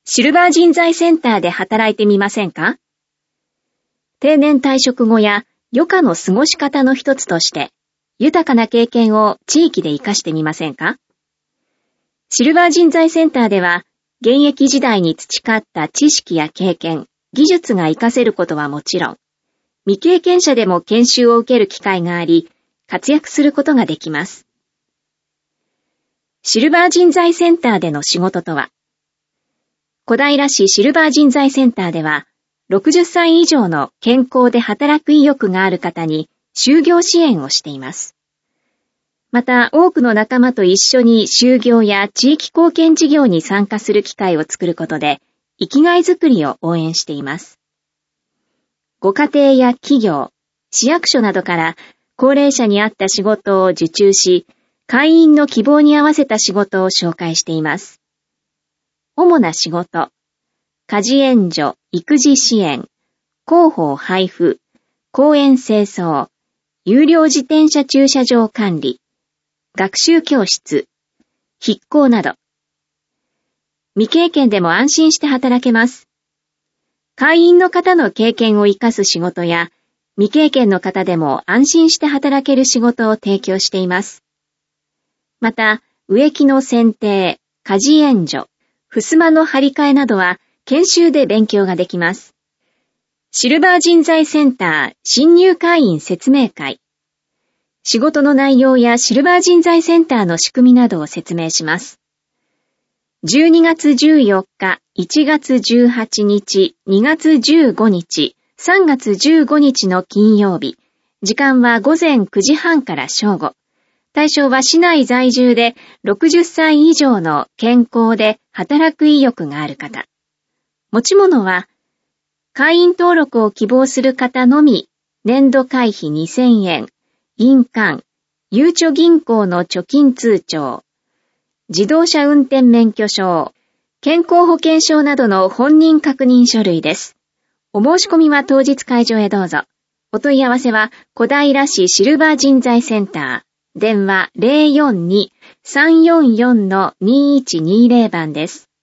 シルバー人材センターで働いてみませんか？定年退職後や余暇の過ごし方の一つとして、豊かな経験を地域で活かしてみませんか？シルバー人材センターでは、現役時代に培った知識や経験、技術が活かせることはもちろん、未経験者でも研修を受ける機会があり、活躍することができます。シルバー人材センターでの仕事とは、小平市シルバー人材センターでは、60歳以上の健康で働く意欲がある方に就業支援をしています。また、多くの仲間と一緒に就業や地域貢献事業に参加する機会を作ることで、生きがいづくりを応援しています。ご家庭や企業、市役所などから高齢者に合った仕事を受注し、会員の希望に合わせた仕事を紹介しています。主な仕事、家事援助、育児支援、広報配布、公園清掃、有料自転車駐車場管理、学習教室、筆工など。未経験でも安心して働けます。会員の方の経験を生かす仕事や、未経験の方でも安心して働ける仕事を提供しています。また、植木の剪定、家事援助、襖の張り替えなどは研修で勉強ができます。シルバー人材センター新入会員説明会。仕事の内容やシルバー人材センターの仕組みなどを説明します。12月14日、1月18日、2月15日、3月15日の金曜日。時間は午前9時半から正午。対象は市内在住で60歳以上の健康で働く意欲がある方。持ち物は、会員登録を希望する方のみ、年度会費2000円、印鑑、ゆうちょ銀行の貯金通帳、自動車運転免許証、健康保険証などの本人確認書類です。お申し込みは当日会場へどうぞ。お問い合わせは小平市シルバー人材センター。電話 042-344-2120 番です。